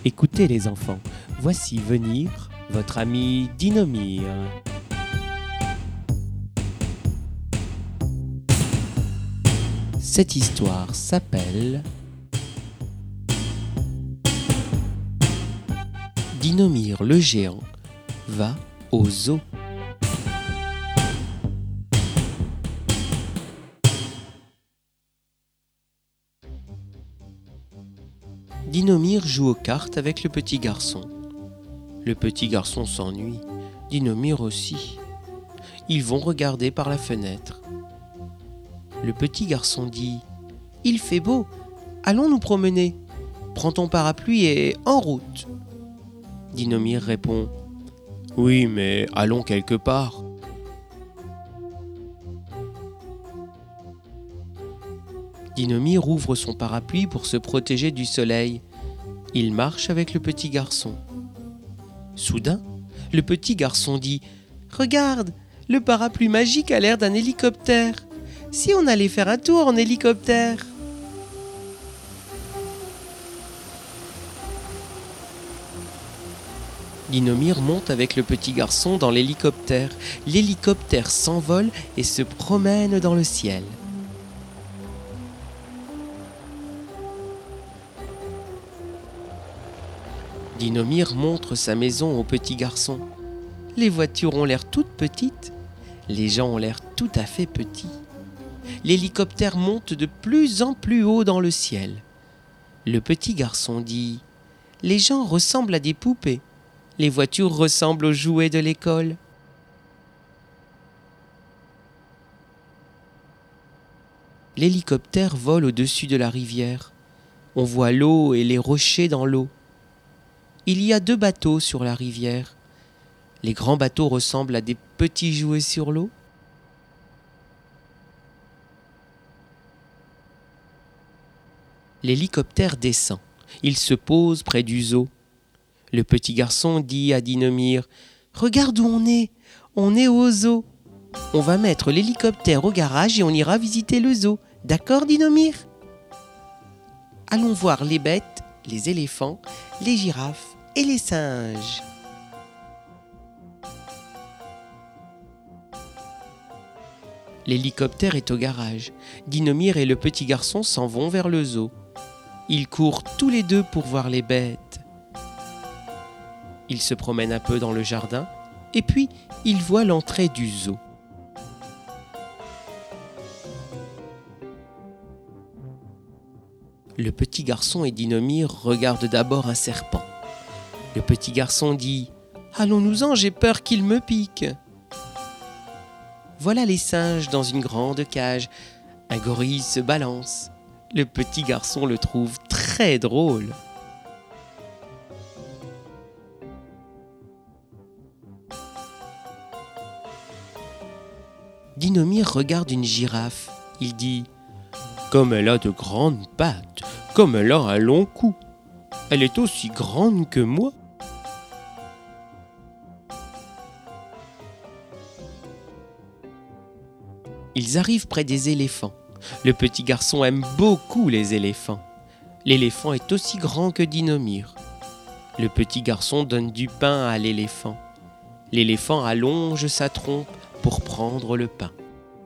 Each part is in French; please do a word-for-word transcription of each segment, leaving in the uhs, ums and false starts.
Écoutez les enfants, voici venir votre ami Dinomir. Cette histoire s'appelle Dinomir le géant va au zoo. Dinomir joue aux cartes avec le petit garçon. Le petit garçon s'ennuie, Dinomir aussi. Ils vont regarder par la fenêtre. Le petit garçon dit « Il fait beau, allons nous promener. Prends ton parapluie et en route. » Dinomir répond « Oui, mais allons quelque part. » Dinomir ouvre son parapluie pour se protéger du soleil. Il marche avec le petit garçon. Soudain, le petit garçon dit « Regarde, le parapluie magique a l'air d'un hélicoptère. Si on allait faire un tour en hélicoptère ?» Dinomir monte avec le petit garçon dans l'hélicoptère. L'hélicoptère s'envole et se promène dans le ciel. Dinomir montre sa maison au petit garçon. Les voitures ont l'air toutes petites, les gens ont l'air tout à fait petits. L'hélicoptère monte de plus en plus haut dans le ciel. Le petit garçon dit « Les gens ressemblent à des poupées, les voitures ressemblent aux jouets de l'école. » L'hélicoptère vole au-dessus de la rivière. On voit l'eau et les rochers dans l'eau. Il y a deux bateaux sur la rivière. Les grands bateaux ressemblent à des petits jouets sur l'eau. L'hélicoptère descend. Il se pose près du zoo. Le petit garçon dit à Dinomir « Regarde où on est, on est au zoo. On va mettre l'hélicoptère au garage et on ira visiter le zoo. D'accord, Dinomir ? Allons voir les bêtes, les éléphants, les girafes et les singes. » L'hélicoptère est au garage. Dinomir et le petit garçon s'en vont vers le zoo. Ils courent tous les deux pour voir les bêtes. Ils se promènent un peu dans le jardin et puis ils voient l'entrée du zoo. Le petit garçon et Dinomir regardent d'abord un serpent. Le petit garçon dit « Allons-nous-en, j'ai peur qu'il me pique. » Voilà les singes dans une grande cage. Un gorille se balance. Le petit garçon le trouve très drôle. Dinomir regarde une girafe. Il dit « Comme elle a de grandes pattes, comme elle a un long cou. Elle est aussi grande que moi. » Ils arrivent près des éléphants. Le petit garçon aime beaucoup les éléphants. L'éléphant est aussi grand que Dinomir. Le petit garçon donne du pain à l'éléphant. L'éléphant allonge sa trompe pour prendre le pain.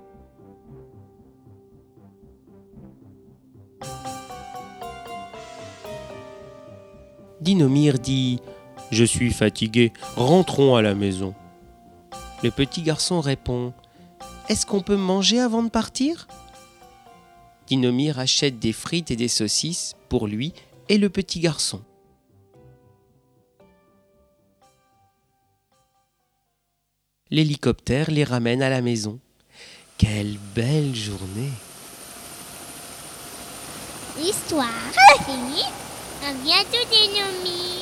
Dinomir dit « Je suis fatigué, rentrons à la maison. » Le petit garçon répond « Est-ce qu'on peut manger avant de partir ?» Dinomir achète des frites et des saucisses pour lui et le petit garçon. L'hélicoptère les ramène à la maison. Quelle belle journée! L'histoire est finie. À bientôt, Dinomir.